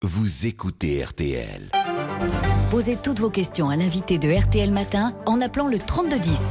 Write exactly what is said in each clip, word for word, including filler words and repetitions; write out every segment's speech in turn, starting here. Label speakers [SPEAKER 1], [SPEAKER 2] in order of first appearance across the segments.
[SPEAKER 1] Vous écoutez R T L.
[SPEAKER 2] Posez toutes vos questions à l'invité de R T L Matin en appelant le trente-deux dix.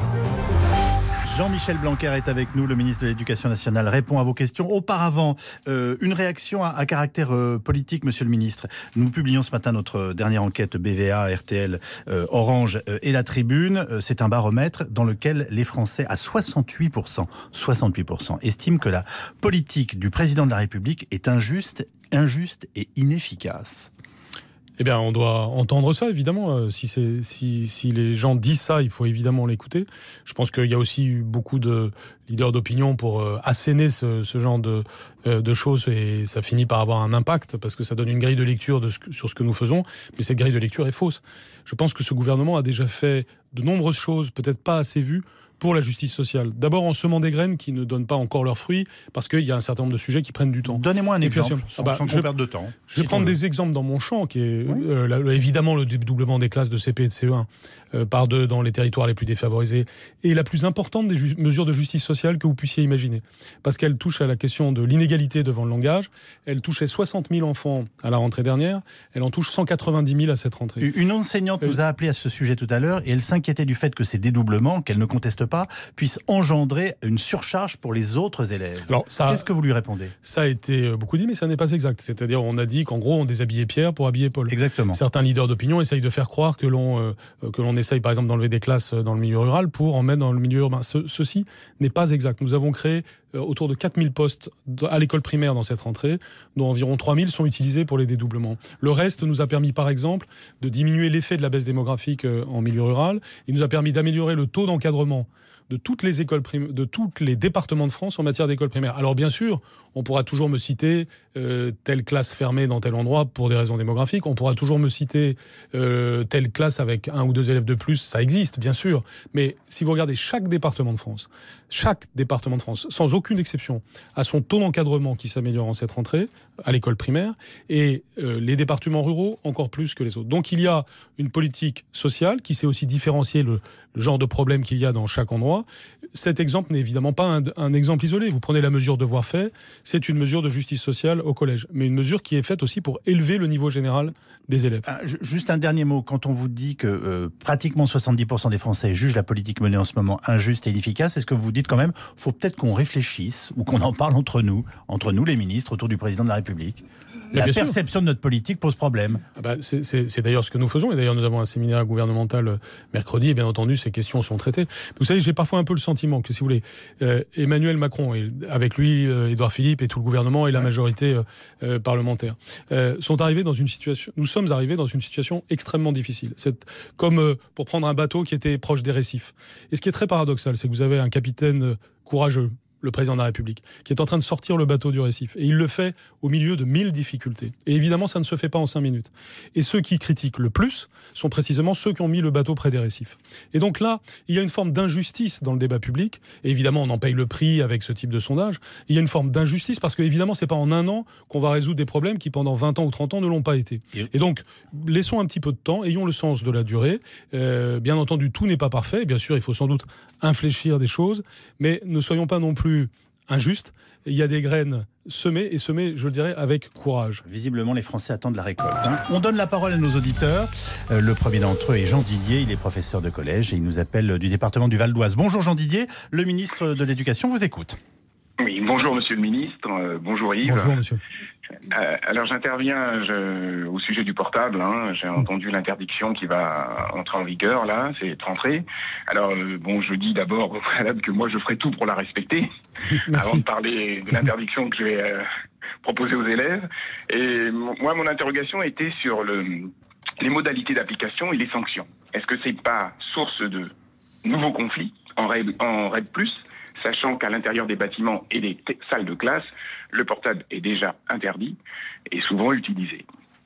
[SPEAKER 3] Jean-Michel Blanquer est avec nous, le ministre de l'Éducation nationale répond à vos questions. Auparavant, euh, une réaction à, à caractère euh, politique, monsieur le ministre. Nous publions ce matin notre dernière enquête B V A, R T L, euh, Orange euh, et La Tribune. Euh, c'est un baromètre dans lequel les Français, à soixante-huit pour cent, soixante-huit pour cent, estiment que la politique du président de la République est injuste, injuste et inefficace.
[SPEAKER 4] Eh bien, on doit entendre ça, évidemment. Si, c'est, si, si les gens disent ça, il faut évidemment l'écouter. Je pense qu'il y a aussi eu beaucoup de leaders d'opinion pour euh, asséner ce, ce genre de, euh, de choses, et ça finit par avoir un impact, parce que ça donne une grille de lecture de ce, sur ce que nous faisons, mais cette grille de lecture est fausse. Je pense que ce gouvernement a déjà fait de nombreuses choses, peut-être pas assez vues, pour la justice sociale. D'abord en semant des graines qui ne donnent pas encore leurs fruits, parce qu'il y a un certain nombre de sujets qui prennent du temps.
[SPEAKER 3] Donnez-moi un exemple,
[SPEAKER 4] puis,
[SPEAKER 3] sans,
[SPEAKER 4] ah bah,
[SPEAKER 3] sans qu'on
[SPEAKER 4] je,
[SPEAKER 3] perde de temps.
[SPEAKER 4] Je vais
[SPEAKER 3] si
[SPEAKER 4] prendre des exemples dans mon champ, qui est
[SPEAKER 3] oui.
[SPEAKER 4] euh, là, évidemment le dédoublement des classes de C P et de C E un euh, par deux dans les territoires les plus défavorisés, et la plus importante des ju- mesures de justice sociale que vous puissiez imaginer. Parce qu'elle touche à la question de l'inégalité devant le langage. Elle touchait soixante mille enfants à la rentrée dernière, elle en touche cent quatre-vingt-dix mille à cette rentrée.
[SPEAKER 3] Une enseignante euh, nous a appelé à ce sujet tout à l'heure, et elle s'inquiétait du fait que ces dédoublements, qu'elle ne conteste pas, puissent engendrer une surcharge pour les autres élèves. Alors, ça, qu'est-ce que vous lui répondez ?
[SPEAKER 4] Ça a été beaucoup dit, mais ça n'est pas exact. C'est-à-dire, on a dit qu'en gros, on déshabillait Pierre pour habiller Paul.
[SPEAKER 3] Exactement.
[SPEAKER 4] Certains leaders d'opinion essayent de faire croire que l'on, euh, que l'on essaye, par exemple, d'enlever des classes dans le milieu rural pour en mettre dans le milieu urbain. Ce, ceci n'est pas exact. Nous avons créé euh, autour de quatre mille postes à l'école primaire dans cette rentrée, dont environ trois mille sont utilisés pour les dédoublements. Le reste nous a permis, par exemple, de diminuer l'effet de la baisse démographique euh, en milieu rural. Il nous a permis d'améliorer le taux d'encadrement de toutes les écoles prim- de tous les départements de France en matière d'école primaire. Alors bien sûr, on pourra toujours me citer euh, telle classe fermée dans tel endroit pour des raisons démographiques. On pourra toujours me citer euh, telle classe avec un ou deux élèves de plus. Ça existe, bien sûr. Mais si vous regardez chaque département de France, chaque département de France, sans aucune exception, a son taux d'encadrement qui s'améliore en cette rentrée à l'école primaire, et euh, les départements ruraux encore plus que les autres. Donc il y a une politique sociale qui sait aussi différencier le, le genre de problème qu'il y a dans chaque endroit. Cet exemple n'est évidemment pas un, un exemple isolé. Vous prenez la mesure devoir fait, c'est une mesure de justice sociale au collège, mais une mesure qui est faite aussi pour élever le niveau général des élèves.
[SPEAKER 3] Ah, juste un dernier mot. Quand on vous dit que euh, pratiquement soixante-dix pour cent des Français jugent la politique menée en ce moment injuste et inefficace, est-ce que vous dites quand même, faut peut-être qu'on réfléchisse ou qu'on en parle entre nous, entre nous les ministres, autour du président de la République ? La perception sûr. de notre politique pose problème.
[SPEAKER 4] Ah bah c'est, c'est, c'est d'ailleurs ce que nous faisons, et d'ailleurs nous avons un séminaire gouvernemental mercredi, et bien entendu ces questions sont traitées. Vous savez, j'ai parfois un peu le sentiment que, si vous voulez, euh, Emmanuel Macron, et avec lui euh, Édouard Philippe et tout le gouvernement et la majorité euh, euh, parlementaire, euh, sont arrivés dans une situation, nous sommes arrivés dans une situation extrêmement difficile. C'est comme euh, pour prendre un bateau qui était proche des récifs. Et ce qui est très paradoxal, c'est que vous avez un capitaine euh, courageux, le président de la République, qui est en train de sortir le bateau du récif. Et il le fait au milieu de mille difficultés. Et évidemment, ça ne se fait pas en cinq minutes. Et ceux qui critiquent le plus sont précisément ceux qui ont mis le bateau près des récifs. Et donc là, il y a une forme d'injustice dans le débat public. Et évidemment, on en paye le prix avec ce type de sondage. Il y a une forme d'injustice parce que, évidemment, c'est pas en un an qu'on va résoudre des problèmes qui, pendant vingt ans ou trente ans, ne l'ont pas été. Et donc, laissons un petit peu de temps, ayons le sens de la durée. Euh, bien entendu, tout n'est pas parfait. Bien sûr, il faut sans doute infléchir des choses, mais ne soyons pas non plus injuste. Il y a des graines semées, et semées, je le dirais, avec courage.
[SPEAKER 3] Visiblement, les Français attendent la récolte. Hein. On donne la parole à nos auditeurs. Euh, le premier d'entre eux est Jean Didier. Il est professeur de collège et il nous appelle du département du Val d'Oise. Bonjour Jean Didier. Le ministre de l'Éducation vous écoute.
[SPEAKER 5] Oui, bonjour Monsieur le Ministre. Euh, bonjour Yves.
[SPEAKER 4] Bonjour Monsieur.
[SPEAKER 5] Euh, alors j'interviens je, au sujet du portable. Hein. J'ai entendu l'interdiction qui va entrer en vigueur là, c'est rentré. Alors euh, bon, je dis d'abord au préalable que moi je ferai tout pour la respecter, avant de parler de l'interdiction que je vais euh, proposer aux élèves. Et moi, mon interrogation était sur le, les modalités d'application et les sanctions. Est-ce que c'est pas source de nouveaux conflits en REP, en REP plus, sachant qu'à l'intérieur des bâtiments et des t- salles de classe, le portable est déjà interdit et souvent utilisé.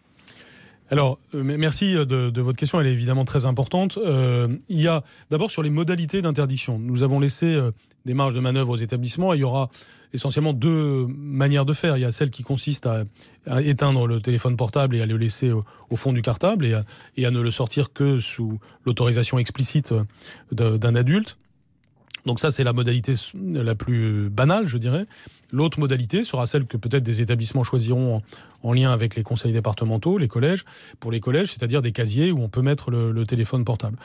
[SPEAKER 4] Alors, euh, merci de, de votre question, elle est évidemment très importante. Euh, il y a d'abord sur les modalités d'interdiction. Nous avons laissé euh, des marges de manœuvre aux établissements, et il y aura essentiellement deux manières de faire. Il y a celle qui consiste à, à éteindre le téléphone portable et à le laisser au, au fond du cartable, et à, et à ne le sortir que sous l'autorisation explicite de, d'un adulte. Donc ça, c'est la modalité la plus banale, je dirais. L'autre modalité sera celle que peut-être des établissements choisiront en, en lien avec les conseils départementaux, les collèges, pour les collèges, c'est-à-dire des casiers où on peut mettre le, le téléphone portable.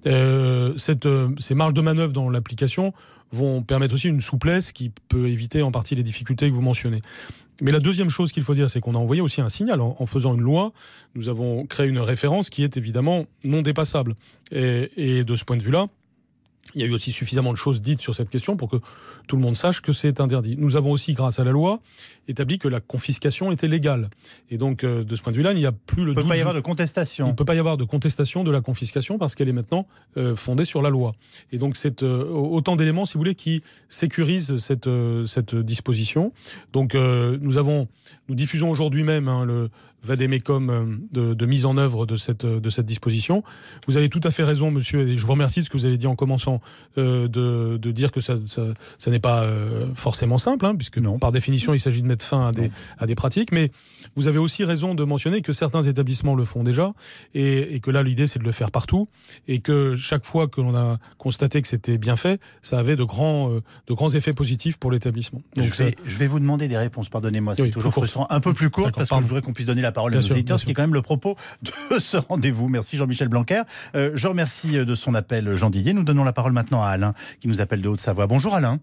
[SPEAKER 4] Euh, cette, euh, ces marges de manœuvre dans l'application vont permettre aussi une souplesse qui peut éviter en partie les difficultés que vous mentionnez. Mais la deuxième chose qu'il faut dire, c'est qu'on a envoyé aussi un signal. En, en faisant une loi, nous avons créé une référence qui est évidemment non dépassable. Et, et de ce point de vue-là, il y a eu aussi suffisamment de choses dites sur cette question pour que tout le monde sache que c'est interdit. Nous avons aussi, grâce à la loi, établi que la confiscation était légale. Et donc, euh, de ce point de vue-là, il n'y a plus le...
[SPEAKER 3] Il ne peut pas y avoir de contestation.
[SPEAKER 4] Il ne peut pas y avoir de contestation de la confiscation parce qu'elle est maintenant euh, fondée sur la loi. Et donc, c'est euh, autant d'éléments, si vous voulez, qui sécurisent cette, euh, cette disposition. Donc, euh, nous avons, nous diffusons aujourd'hui même hein, le vadémécum de, de mise en œuvre de cette, de cette disposition. Vous avez tout à fait raison, monsieur, et je vous remercie de ce que vous avez dit en commençant, euh, de, de dire que ça, ça, ça n'est pas euh, forcément simple, hein, puisque non. Par définition, il s'agit de mettre fin à des, à des pratiques, mais vous avez aussi raison de mentionner que certains établissements le font déjà, et, et que là, l'idée, c'est de le faire partout, et que chaque fois que l'on a constaté que c'était bien fait, ça avait de grands, euh, de grands effets positifs pour l'établissement. Donc,
[SPEAKER 3] je, vais, je vais vous demander des réponses, pardonnez-moi, c'est oui, toujours frustrant, un peu plus court, parce pardon. que je voudrais qu'on puisse donner la parole à nos auditeurs, ce qui est quand même le propos de ce rendez-vous. Merci Jean-Michel Blanquer. Euh, je remercie de son appel Jean Didier. Nous donnons la parole maintenant à Alain, qui nous appelle de Haute-Savoie. Bonjour Alain.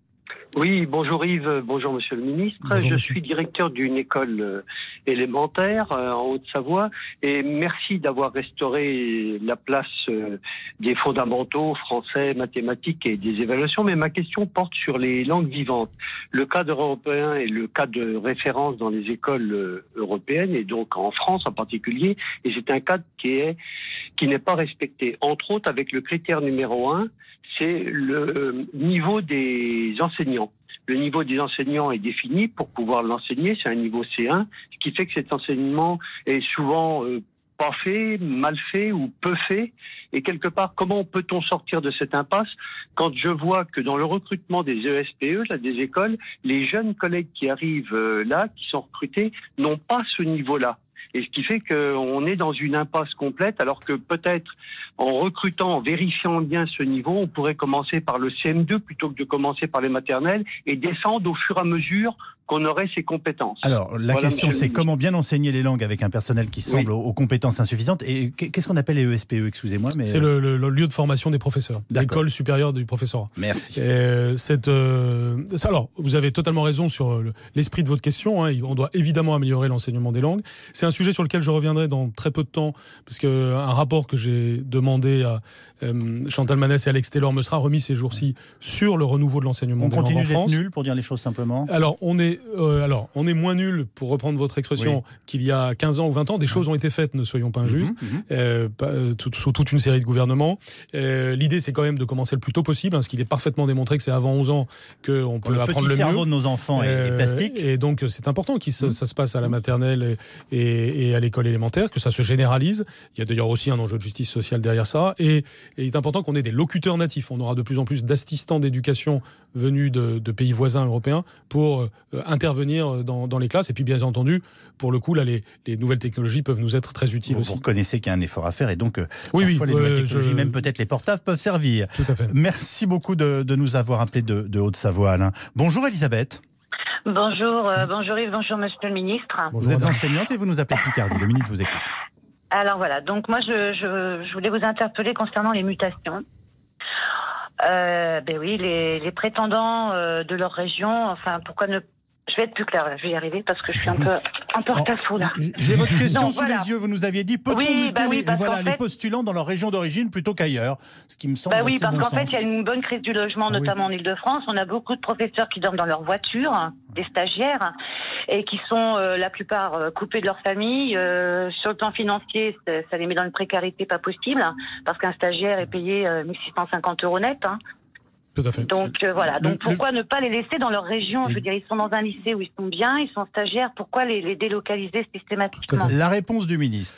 [SPEAKER 6] Oui, bonjour Yves, bonjour Monsieur le Ministre. Bonjour, je monsieur. suis directeur d'une école euh, élémentaire euh, en Haute-Savoie et merci d'avoir restauré la place euh, des fondamentaux français, mathématiques et des évaluations. Mais ma question porte sur les langues vivantes. Le cadre européen est le cadre de référence dans les écoles euh, européennes et donc en France en particulier. Et c'est un cadre qui est qui n'est pas respecté. Entre autres, avec le critère numéro un, c'est le niveau des enseignants. Le niveau des enseignants est défini pour pouvoir l'enseigner, c'est un niveau C un, ce qui fait que cet enseignement est souvent euh, pas fait, mal fait ou peu fait. Et quelque part, comment peut-on sortir de cette impasse quand je vois que dans le recrutement des E S P E, là, des écoles, les jeunes collègues qui arrivent euh, là, qui sont recrutés, n'ont pas ce niveau-là. Et ce qui fait qu'on est dans une impasse complète, alors que peut-être en recrutant, en vérifiant bien ce niveau, on pourrait commencer par le C M deux plutôt que de commencer par les maternelles et descendre au fur et à mesure qu'on aurait ces compétences.
[SPEAKER 3] Alors, la voilà, question c'est comment bien enseigner les langues avec un personnel qui semble oui. aux, aux compétences insuffisantes. Et qu'est-ce qu'on appelle les E S P E, excusez-moi mais...
[SPEAKER 4] C'est le, le, le lieu de formation des professeurs, l'école supérieure du professorat.
[SPEAKER 3] Merci.
[SPEAKER 4] Euh, cette, euh, alors, vous avez totalement raison sur le, l'esprit de votre question. Hein. On doit évidemment améliorer l'enseignement des langues. C'est un sujet sur lequel je reviendrai dans très peu de temps, parce qu'un rapport que j'ai demandé à euh, Chantal Manès et Alex Taylor me sera remis ces jours-ci sur le renouveau de l'enseignement des langues en France. On continue d'être
[SPEAKER 3] nul, pour dire les choses simplement.
[SPEAKER 4] Alors, on est Euh, alors, on est moins nul, pour reprendre votre expression, oui. qu'il y a quinze ans ou vingt ans. Des choses ont été faites, ne soyons pas injustes, mmh, mmh. Euh, euh, tout, sous toute une série de gouvernements. Euh, l'idée, c'est quand même de commencer le plus tôt possible, hein, parce qu'il est parfaitement démontré que c'est avant onze ans qu'on peut
[SPEAKER 3] le
[SPEAKER 4] apprendre le mieux.
[SPEAKER 3] Le cerveau de nos enfants euh, est plastique.
[SPEAKER 4] Et donc, c'est important que mmh. ça se passe à la
[SPEAKER 3] mmh.
[SPEAKER 4] maternelle et, et, et à l'école élémentaire, que ça se généralise. Il y a d'ailleurs aussi un enjeu de justice sociale derrière ça. Et, et il est important qu'on ait des locuteurs natifs. On aura de plus en plus d'assistants d'éducation venus de, de pays voisins européens pour euh, intervenir dans, dans les classes. Et puis, bien entendu, pour le coup, là, les, les nouvelles technologies peuvent nous être très utiles
[SPEAKER 3] vous,
[SPEAKER 4] aussi.
[SPEAKER 3] Vous reconnaissez qu'il y a un effort à faire et donc,
[SPEAKER 4] oui,
[SPEAKER 3] parfois,
[SPEAKER 4] oui,
[SPEAKER 3] les nouvelles
[SPEAKER 4] euh,
[SPEAKER 3] technologies,
[SPEAKER 4] je...
[SPEAKER 3] même peut-être les portables, peuvent servir.
[SPEAKER 4] Tout à fait.
[SPEAKER 3] Merci beaucoup de, de nous avoir appelés de, de Haute-Savoie, Alain. Bonjour, Elisabeth.
[SPEAKER 7] Bonjour, euh, bonjour Yves, bonjour Monsieur le Ministre.
[SPEAKER 3] Bonjour, vous êtes enseignante et vous nous appelez de Picardie. Le ministre vous écoute.
[SPEAKER 7] Alors voilà, donc moi, je, je, je voulais vous interpeller concernant les mutations. Euh, ben oui, les, les prétendants euh, de leur région, enfin, pourquoi ne... Je vais être plus claire, je vais y arriver parce que je suis un peu un peu porte-à-faux là.
[SPEAKER 3] J'ai votre question sous voilà. les yeux, vous nous aviez dit peut-on
[SPEAKER 7] oui,
[SPEAKER 3] muter
[SPEAKER 7] bah oui,
[SPEAKER 3] les, voilà, les
[SPEAKER 7] fait...
[SPEAKER 3] postulants dans leur région d'origine plutôt qu'ailleurs, ce qui me semble
[SPEAKER 7] bah oui,
[SPEAKER 3] assez
[SPEAKER 7] parce
[SPEAKER 3] bon
[SPEAKER 7] qu'en
[SPEAKER 3] sens.
[SPEAKER 7] fait, il y a une bonne crise du logement, ah, notamment oui. en Ile-de-France. On a beaucoup de professeurs qui dorment dans leur voiture, des stagiaires, et qui sont euh, la plupart euh, coupés de leur famille. Euh, sur le plan financier, ça les met dans une précarité pas possible, parce qu'un stagiaire est payé euh, mille six cent cinquante euros net. Hein.
[SPEAKER 4] Tout à fait.
[SPEAKER 7] Donc euh, voilà. Donc
[SPEAKER 3] le,
[SPEAKER 7] pourquoi
[SPEAKER 3] le...
[SPEAKER 7] ne pas les laisser dans leur région ? Je veux dire, ils sont dans un lycée où ils sont bien, ils sont stagiaires. Pourquoi les, les délocaliser systématiquement ?
[SPEAKER 3] La réponse du ministre.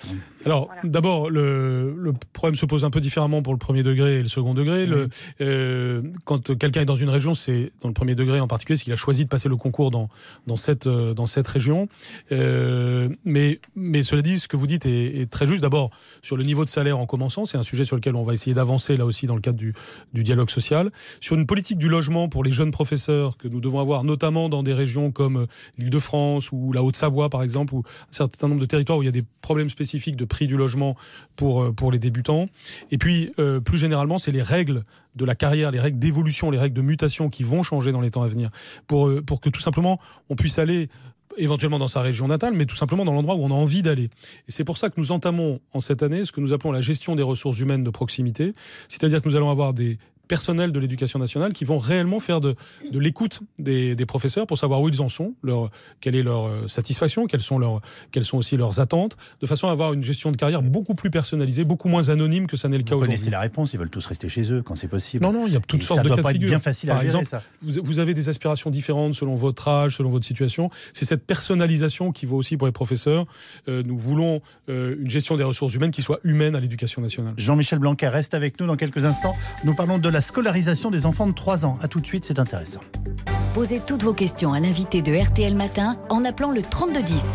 [SPEAKER 4] Alors,
[SPEAKER 7] voilà.
[SPEAKER 4] d'abord, le, le problème se pose un peu différemment pour le premier degré et le second degré. Oui. Le, euh, quand quelqu'un est dans une région, c'est dans le premier degré en particulier, c'est qu'il a choisi de passer le concours dans, dans, cette, dans cette région. Euh, mais, mais cela dit, ce que vous dites est, est très juste. D'abord, sur le niveau de salaire en commençant, c'est un sujet sur lequel on va essayer d'avancer là aussi dans le cadre du, du dialogue social. Sur une politique du logement pour les jeunes professeurs que nous devons avoir, notamment dans des régions comme l'Île-de-France ou la Haute-Savoie, par exemple, ou un certain nombre de territoires où il y a des problèmes spécifiques de prix du logement pour, pour les débutants. Et puis, euh, plus généralement, c'est les règles de la carrière, les règles d'évolution, les règles de mutation qui vont changer dans les temps à venir pour, pour que tout simplement on puisse aller éventuellement dans sa région natale, mais tout simplement dans l'endroit où on a envie d'aller. Et c'est pour ça que nous entamons en cette année ce que nous appelons la gestion des ressources humaines de proximité, c'est-à-dire que nous allons avoir des personnels de l'éducation nationale qui vont réellement faire de, de l'écoute des, des professeurs pour savoir où ils en sont, leur, quelle est leur satisfaction, quelles sont, leurs, quelles sont aussi leurs attentes, de façon à avoir une gestion de carrière beaucoup plus personnalisée, beaucoup moins anonyme que ça n'est le cas aujourd'hui.
[SPEAKER 3] Vous connaissez la réponse, ils veulent tous rester chez eux quand c'est possible.
[SPEAKER 4] Non, non, il y a toutes
[SPEAKER 3] Et
[SPEAKER 4] sortes de cas de figure. Ça doit pas être
[SPEAKER 3] bien facile à
[SPEAKER 4] Par
[SPEAKER 3] gérer,
[SPEAKER 4] exemple,
[SPEAKER 3] ça.
[SPEAKER 4] Vous, vous avez des aspirations différentes selon votre âge, selon votre situation. C'est cette personnalisation qui vaut aussi pour les professeurs. Euh, nous voulons euh, une gestion des ressources humaines qui soit humaine à l'éducation nationale.
[SPEAKER 3] Jean-Michel Blanquer reste avec nous dans quelques instants. Nous parlons de la scolarisation des enfants de trois ans. A tout de suite, c'est intéressant.
[SPEAKER 2] Posez toutes vos questions à l'invité de R T L Matin en appelant le trente-deux dix.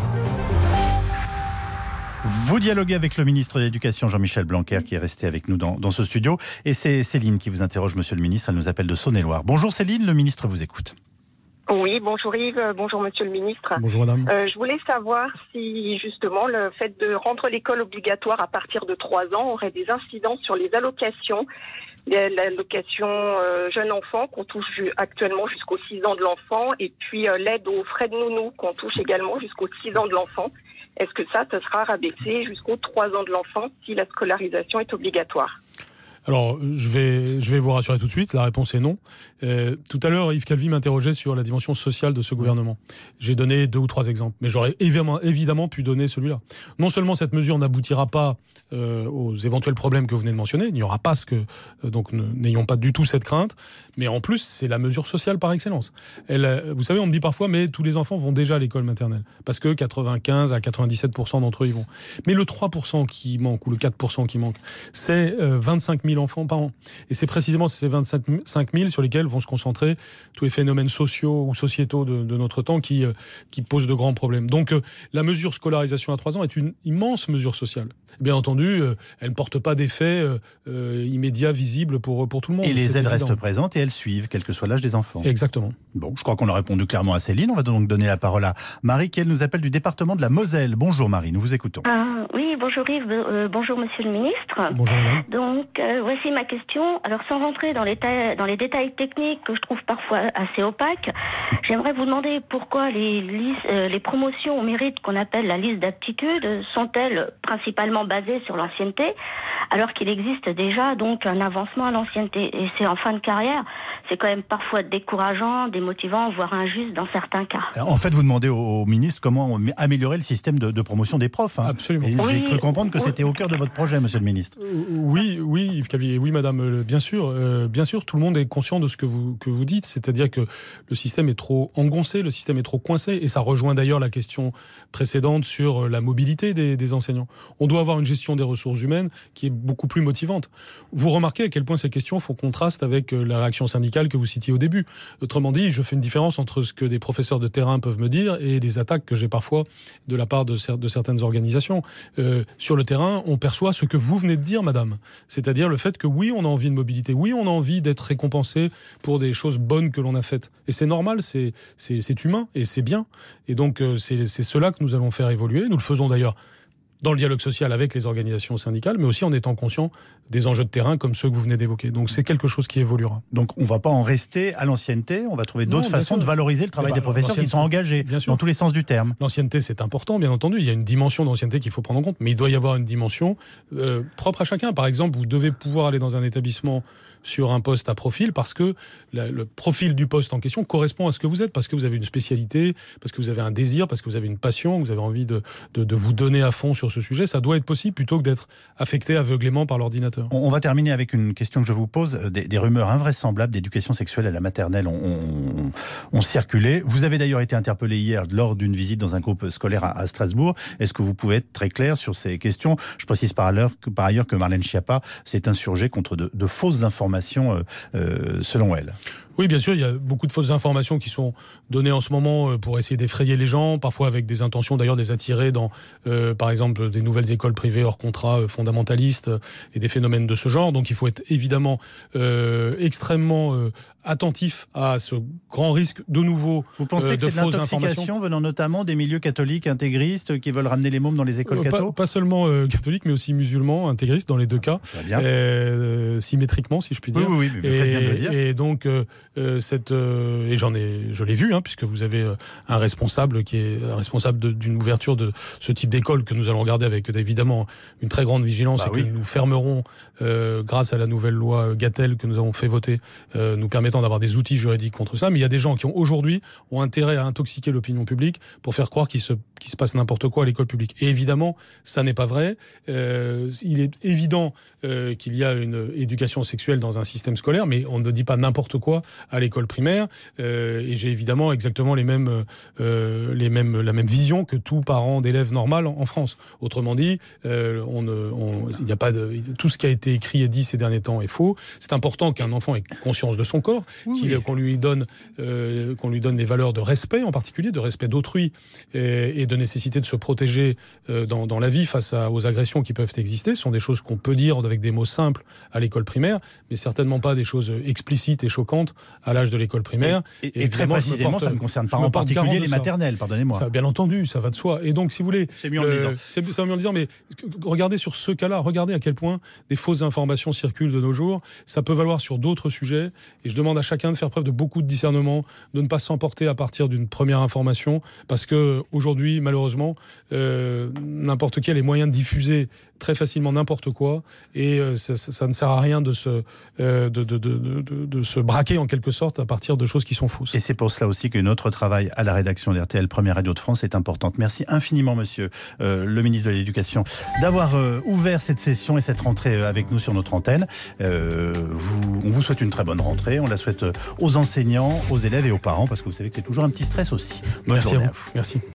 [SPEAKER 3] Vous dialoguez avec le ministre de l'Éducation, Jean-Michel Blanquer, qui est resté avec nous dans, dans ce studio. Et c'est Céline qui vous interroge, monsieur le ministre. Elle nous appelle de Saône-et-Loire. Bonjour Céline, le ministre vous écoute.
[SPEAKER 8] Oui, bonjour Yves, bonjour monsieur le ministre.
[SPEAKER 4] Bonjour madame.
[SPEAKER 8] Euh, je voulais savoir si justement le fait de rendre l'école obligatoire à partir de trois ans aurait des incidences sur les allocations. L'allocation euh, jeune enfant qu'on touche actuellement jusqu'aux six ans de l'enfant et puis euh, l'aide aux frais de nounou qu'on touche également jusqu'aux six ans de l'enfant. Est-ce que ça, ça sera rabaissé jusqu'aux trois ans de l'enfant si la scolarisation est obligatoire ?
[SPEAKER 4] Alors, je vais, je vais vous rassurer tout de suite, la réponse est non. Euh, tout à l'heure, Yves Calvi m'interrogeait sur la dimension sociale de ce gouvernement. J'ai donné deux ou trois exemples, mais j'aurais évidemment, évidemment pu donner celui-là. Non seulement cette mesure n'aboutira pas euh, aux éventuels problèmes que vous venez de mentionner, il n'y aura pas ce que... Euh, donc n'ayons pas du tout cette crainte, mais en plus, c'est la mesure sociale par excellence. Elle, vous savez, on me dit parfois, mais tous les enfants vont déjà à l'école maternelle, parce que quatre-vingt-quinze à quatre-vingt-dix-sept pour cent d'entre eux y vont. Mais le trois pour cent qui manque, ou le quatre pour cent qui manque, c'est euh, vingt-cinq mille enfants par an. Et c'est précisément ces vingt-cinq mille sur lesquels vont se concentrer tous les phénomènes sociaux ou sociétaux de, de notre temps qui, euh, qui posent de grands problèmes. Donc euh, la mesure scolarisation à trois ans est une immense mesure sociale. Bien entendu, euh, elle ne porte pas d'effet euh, euh, immédiat, visible pour, pour tout le monde.
[SPEAKER 3] Et les aides
[SPEAKER 4] évident.
[SPEAKER 3] restent présentes et elles suivent, quel que soit l'âge des enfants.
[SPEAKER 4] Exactement.
[SPEAKER 3] Bon, je crois qu'on a répondu clairement à Céline. On va donc donner la parole à Marie, qui elle nous appelle du département de la Moselle. Bonjour Marie, nous vous écoutons.
[SPEAKER 9] Ah, oui, bonjour Yves, euh, bonjour monsieur le ministre.
[SPEAKER 4] Bonjour madame.
[SPEAKER 9] Donc, euh, voici ma question. Alors, sans rentrer dans les, ta- dans les détails techniques que je trouve parfois assez opaques, j'aimerais vous demander pourquoi les, listes, euh, les promotions au mérite qu'on appelle la liste d'aptitude sont-elles principalement basées sur l'ancienneté, alors qu'il existe déjà donc un avancement à l'ancienneté. Et c'est en fin de carrière, c'est quand même parfois décourageant, démotivant, voire injuste dans certains cas.
[SPEAKER 3] En fait, vous demandez au, au ministre comment améliorer le système de, de promotion des profs. Hein.
[SPEAKER 4] Absolument.
[SPEAKER 3] Et j'ai
[SPEAKER 9] oui,
[SPEAKER 3] cru comprendre que
[SPEAKER 9] oui.
[SPEAKER 3] c'était au cœur de votre projet, monsieur le ministre.
[SPEAKER 4] Oui, oui, Yves Calvi, oui, madame, bien sûr, euh, bien sûr, tout le monde est conscient de ce que vous, que vous dites, c'est-à-dire que le système est trop engoncé, le système est trop coincé, et ça rejoint d'ailleurs la question précédente sur la mobilité des, des enseignants. On doit avoir une gestion des ressources humaines qui est beaucoup plus motivante. Vous remarquez à quel point ces questions font contraste avec la réaction syndicale que vous citiez au début. Autrement dit, je fais une différence entre ce que des professeurs de terrain peuvent me dire et des attaques que j'ai parfois de la part de, cer- de certaines organisations. Euh, sur le terrain, on perçoit ce que vous venez de dire, madame. C'est-à-dire le fait que oui, on a envie de mobilité, oui, on a envie d'être récompensé pour des choses bonnes que l'on a faites. Et c'est normal, c'est, c'est, c'est humain et c'est bien. Et donc, euh, c'est, c'est cela que nous allons faire évoluer. Nous le faisons d'ailleurs dans le dialogue social avec les organisations syndicales, mais aussi en étant conscient des enjeux de terrain comme ceux que vous venez d'évoquer. Donc c'est quelque chose qui évoluera.
[SPEAKER 3] Donc on ne va pas en rester à l'ancienneté, on va trouver d'autres
[SPEAKER 4] non,
[SPEAKER 3] façons
[SPEAKER 4] sûr.
[SPEAKER 3] de valoriser le travail
[SPEAKER 4] bah,
[SPEAKER 3] des professeurs qui sont engagés dans tous les sens du terme.
[SPEAKER 4] L'ancienneté, c'est important, bien entendu. Il y a une dimension d'ancienneté qu'il faut prendre en compte, mais il doit y avoir une dimension euh, propre à chacun. Par exemple, vous devez pouvoir aller dans un établissement sur un poste à profil parce que la, le profil du poste en question correspond à ce que vous êtes, parce que vous avez une spécialité, parce que vous avez un désir, parce que vous avez une passion, que vous avez envie de, de, de vous donner à fond sur ce sujet. Ça doit être possible plutôt que d'être affecté aveuglément par l'ordinateur.
[SPEAKER 3] On, on va terminer avec une question que je vous pose. Des, des rumeurs invraisemblables d'éducation sexuelle à la maternelle ont, ont, ont circulé. Vous avez d'ailleurs été interpellé hier lors d'une visite dans un groupe scolaire à, à Strasbourg. Est-ce que vous pouvez être très clair sur ces questions ? Je précise par ailleurs que, par ailleurs que Marlène Schiappa s'est insurgée contre de, de fausses informations euh, euh, selon elle.
[SPEAKER 4] Oui, bien sûr, il y a beaucoup de fausses informations qui sont données en ce moment pour essayer d'effrayer les gens, parfois avec des intentions d'ailleurs de les attirer dans, euh, par exemple, des nouvelles écoles privées hors contrat euh, fondamentalistes euh, et des phénomènes de ce genre. Donc il faut être évidemment euh, extrêmement euh, attentif à ce grand risque de nouveau.
[SPEAKER 3] Vous pensez
[SPEAKER 4] euh,
[SPEAKER 3] que
[SPEAKER 4] de
[SPEAKER 3] c'est de
[SPEAKER 4] fausses
[SPEAKER 3] l'intoxication
[SPEAKER 4] informations
[SPEAKER 3] venant notamment des milieux catholiques intégristes qui veulent ramener les mômes dans les écoles
[SPEAKER 4] euh,
[SPEAKER 3] catho ?
[SPEAKER 4] pas, pas seulement euh, catholiques, mais aussi musulmans, intégristes dans les deux cas, euh, symétriquement si je puis dire.
[SPEAKER 3] Oui, oui, oui, mais
[SPEAKER 4] et,
[SPEAKER 3] bien de le dire.
[SPEAKER 4] et donc euh, euh, cette euh, et j'en ai, je l'ai vu, hein, puisque vous avez euh, un responsable qui est un responsable de, d'une ouverture de ce type d'école que nous allons regarder avec évidemment une très grande vigilance bah et oui. que nous fermerons euh, grâce à la nouvelle loi Gatel que nous avons fait voter, euh, nous permettant d'avoir des outils juridiques contre ça. Mais il y a des gens qui ont aujourd'hui ont intérêt à intoxiquer l'opinion publique pour faire croire qu'il se qu'il se passe n'importe quoi à l'école publique. Et évidemment, ça n'est pas vrai. Euh, il est évident euh, qu'il y a une éducation sexuelle dans un système scolaire, mais on ne dit pas n'importe quoi à l'école primaire. Euh, et j'ai évidemment exactement les mêmes, euh, les mêmes, la même vision que tout parent d'élève normal en, en France. Autrement dit, euh, on, on, il n'y a pas de, tout ce qui a été écrit et dit ces derniers temps est faux. C'est important qu'un enfant ait conscience de son corps, oui, qu'il, oui. qu'on lui donne, euh, qu'on lui donne des valeurs de respect en particulier, de respect d'autrui et, et de nécessité de se protéger euh, dans, dans la vie face à, aux agressions qui peuvent exister. Ce sont des choses qu'on peut dire avec des mots simples à l'école primaire, mais certainement pas des choses explicites et choquantes à l'âge de l'école primaire.
[SPEAKER 3] Et, et, et très précisément, porte, ça ne concerne pas en particulier les maternelles, pardonnez-moi.
[SPEAKER 4] Ça, bien entendu, ça va de soi. Et donc, si vous voulez...
[SPEAKER 3] C'est mieux en le disant.
[SPEAKER 4] C'est, c'est mieux en le disant, mais regardez sur ce cas-là, regardez à quel point des fausses informations circulent de nos jours. Ça peut valoir sur d'autres sujets. Et je demande à chacun de faire preuve de beaucoup de discernement, de ne pas s'emporter à partir d'une première information, parce que aujourd'hui, malheureusement, euh, n'importe qui a les moyens de diffuser très facilement n'importe quoi, et euh, ça, ça, ça ne sert à rien de se, euh, de, de, de, de, de, de se braquer en quelque sorte à partir de choses qui sont fausses.
[SPEAKER 3] Et c'est pour cela aussi que notre travail à la rédaction d'R T L, Première Radio de France, est importante. Merci infiniment, monsieur euh, le ministre de l'Éducation, d'avoir euh, ouvert cette session et cette rentrée euh, avec nous sur notre antenne. Euh, vous, on vous souhaite une très bonne rentrée. On la souhaite aux enseignants, aux élèves et aux parents, parce que vous savez que c'est toujours un petit stress aussi. Bonne
[SPEAKER 4] Merci
[SPEAKER 3] journée
[SPEAKER 4] à vous.
[SPEAKER 3] à vous.
[SPEAKER 4] Merci.